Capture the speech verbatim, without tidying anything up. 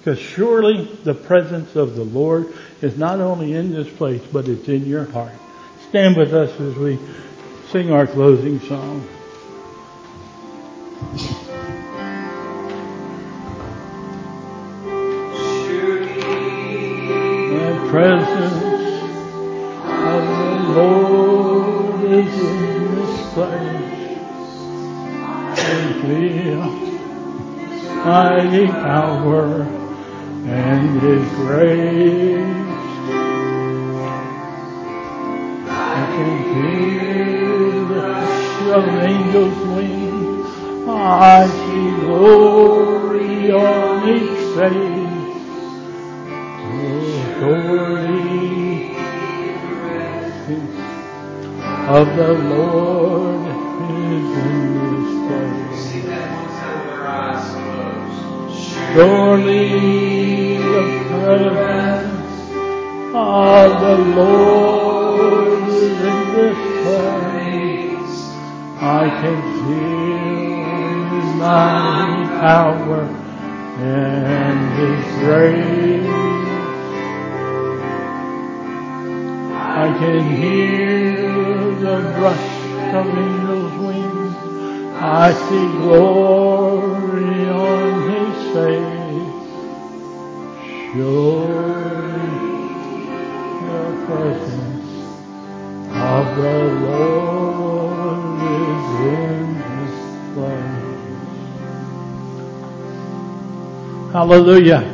Because surely the presence of the Lord is not only in this place, but it's in your heart. Stand with us as we sing our closing song. The presence of the Lord is in this place. I feel mighty power and His grace. I can hear the hush of angels' wings. I see glory on each face. Oh, glory of the Lord is in this place. Surely the presence of the Lord is in this place. I can feel His mighty power and His grace. I can hear the rush of angels' wings. I see glory on His face. Surely the presence of the Lord is in this place. Hallelujah.